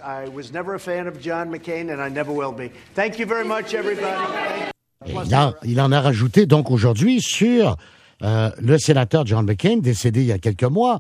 I was never a fan of John McCain and I never will be. Thank you very much, everybody. Il en a rajouté donc aujourd'hui sur le sénateur John McCain, décédé il y a quelques mois,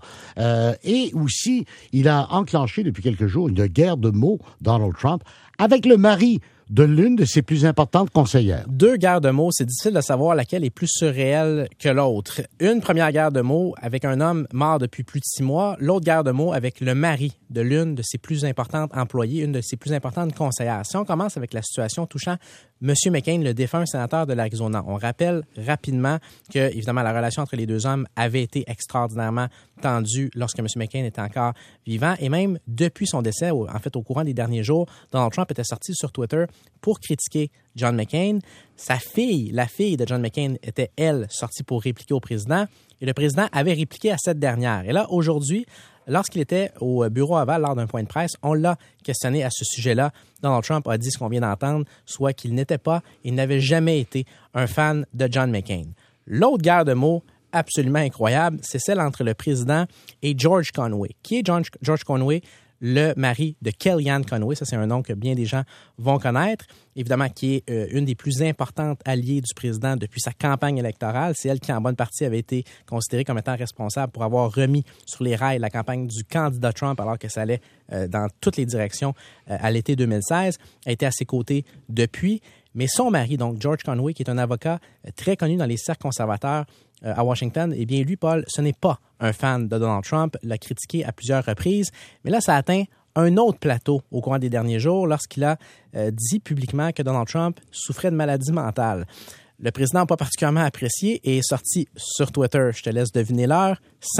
et aussi, il a enclenché depuis quelques jours une guerre de mots, Donald Trump, avec le mari de l'une de ses plus importantes conseillères. 2 guerres de mots, c'est difficile de savoir laquelle est plus surréelle que l'autre. Une première guerre de mots avec un homme mort depuis plus de 6 mois, l'autre guerre de mots avec le mari de l'une de ses plus importantes employées, une de ses plus importantes conseillères. Si on commence avec la situation touchant M. McCain, le défunt sénateur de l'Arizona, on rappelle rapidement que, évidemment, la relation entre les 2 hommes avait été extraordinairement tendue lorsque M. McCain était encore vivant. Et même depuis son décès, en fait, au courant des derniers jours, Donald Trump était sorti sur Twitter pour critiquer John McCain. Sa fille, la fille de John McCain, était, elle, sortie pour répliquer au président. Et le président avait répliqué à cette dernière. Et là, aujourd'hui, lorsqu'il était au bureau Oval lors d'un point de presse, on l'a questionné à ce sujet-là. Donald Trump a dit ce qu'on vient d'entendre, soit qu'il n'était pas, il n'avait jamais été un fan de John McCain. L'autre guerre de mots absolument incroyable, c'est celle entre le président et George Conway. Qui est George Conway? Le mari de Kellyanne Conway. Ça, c'est un nom que bien des gens vont connaître. Évidemment, qui est une des plus importantes alliées du président depuis sa campagne électorale. C'est elle qui, en bonne partie, avait été considérée comme étant responsable pour avoir remis sur les rails la campagne du candidat Trump alors que ça allait dans toutes les directions à l'été 2016. Elle a été à ses côtés depuis. Mais son mari, donc George Conway, qui est un avocat très connu dans les cercles conservateurs à Washington, eh bien, lui, Paul, ce n'est pas un fan de Donald Trump, l'a critiqué à plusieurs reprises. Mais là, ça atteint un autre plateau au cours des derniers jours lorsqu'il a dit publiquement que Donald Trump souffrait de maladie mentale. Le président n'a pas particulièrement apprécié et est sorti sur Twitter, je te laisse deviner l'heure,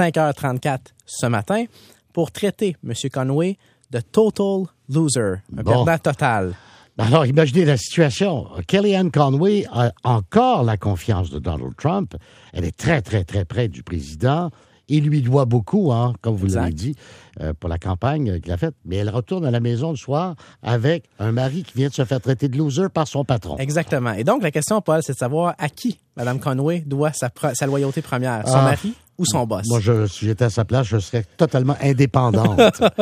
5h34 ce matin, pour traiter M. Conway de total loser, un perdant total. Alors, imaginez la situation. Kellyanne Conway a encore la confiance de Donald Trump. Elle est très, très, très près du président. Il lui doit beaucoup, comme vous l'avez dit, pour la campagne qu'il a faite. Mais elle retourne à la maison le soir avec un mari qui vient de se faire traiter de loser par son patron. Exactement. Et donc, la question, Paul, c'est de savoir à qui Mme Conway doit sa loyauté première. Son mari ou son boss? Moi, si j'étais à sa place, je serais totalement indépendante.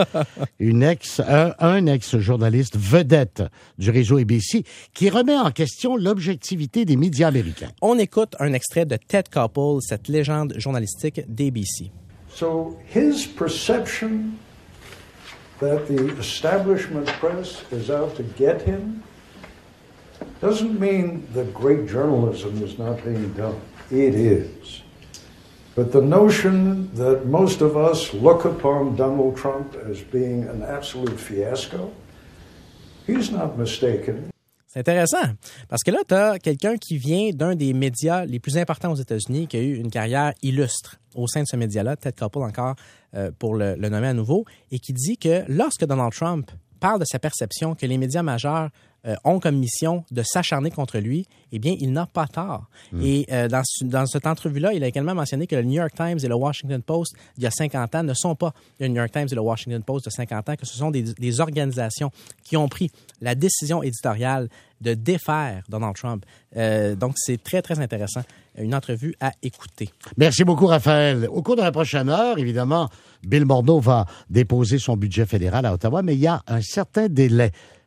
Un ex-journaliste vedette du réseau ABC qui remet en question l'objectivité des médias américains. On écoute un extrait de Ted Koppel, cette légende journalistique d'ABC. So his perception that the establishment press is out to get him doesn't mean that great journalism is not being done. It is. But the notion that most of us look upon Donald Trump as being an absolute fiasco, he's not mistaken. C'est intéressant, parce que là, tu as quelqu'un qui vient d'un des médias les plus importants aux États-Unis, qui a eu une carrière illustre au sein de ce média-là, Ted Koppel encore, pour le nommer à nouveau, et qui dit que lorsque Donald Trump parle de sa perception que les médias majeurs ont comme mission de s'acharner contre lui, eh bien, il n'a pas tort. Et dans cette entrevue-là, il a également mentionné que le New York Times et le Washington Post, il y a 50 ans, ne sont pas le New York Times et le Washington Post de 50 ans, que ce sont des organisations qui ont pris la décision éditoriale de défaire Donald Trump. Donc, c'est très, très intéressant. Une entrevue à écouter. Merci beaucoup, Raphaël. Au cours de la prochaine heure, évidemment, Bill Morneau va déposer son budget fédéral à Ottawa, mais il y a un certain délai